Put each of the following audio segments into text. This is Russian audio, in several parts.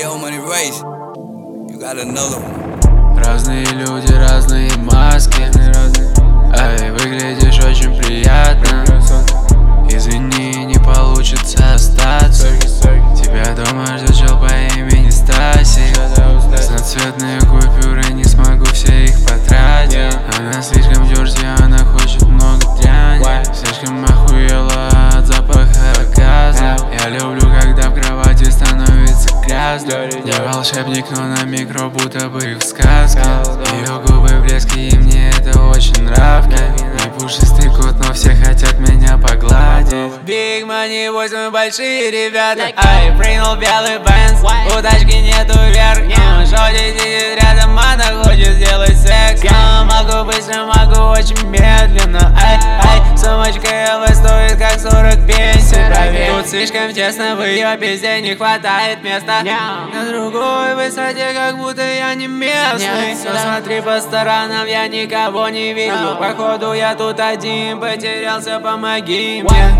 Разные люди, разные маски. Эй, выглядишь очень приятно. Извини, не получится остаться. Тебя дома ждет чел по имени Стаси. Разноцветные купюры, не смогу все их потратить. Она слишком дёрзи, она хочет много дряни. Слишком охуела от запаха газа. Я люблю, когда в кровати становится грязно. Я волшебник, но на микро будто бы в сказке. Ее губы в блеске, и мне это очень нравится. Не пушистый кот, но все хотят меня погладить. Big money, 8 большие ребята. Ай, принял белый бенз, у тачки нету вверх. Шоди сидит рядом, она хочет сделать секс. Могу быстро, могу очень медленно. Ай, сумочка LV стоит как 40 пенсий. Тут слишком тесно, в ее пизде не хватает места. На другой высоте, как будто я не местный. Посмотри по сторонам, я никого не вижу. Походу я тут один, потерялся, помоги мне.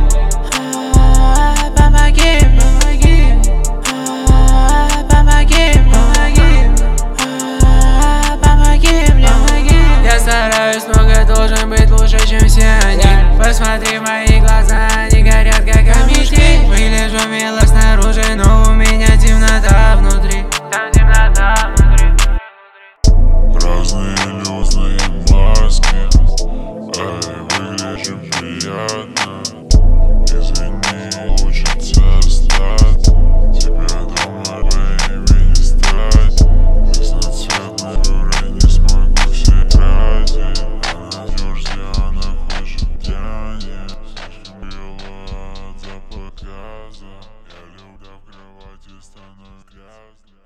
Помоги мне, помоги мне, помоги мне. Я стараюсь, много должен быть лучше, чем все они. Посмотри в мои глаза, они горят как амнистия. Выгляжу мило снаружи, но у меня темнота внутри. Там темнота внутри. Разные люди, маски. Эй, выглядишь приятно. Извини, хочется встать. Тебя дома по имени Стать. Разноцветные куры, не смогу все тратить. Она дёрзи, она хочет дряни. Слишком бела от запаха газа. Я люблю в кровати становится грязно.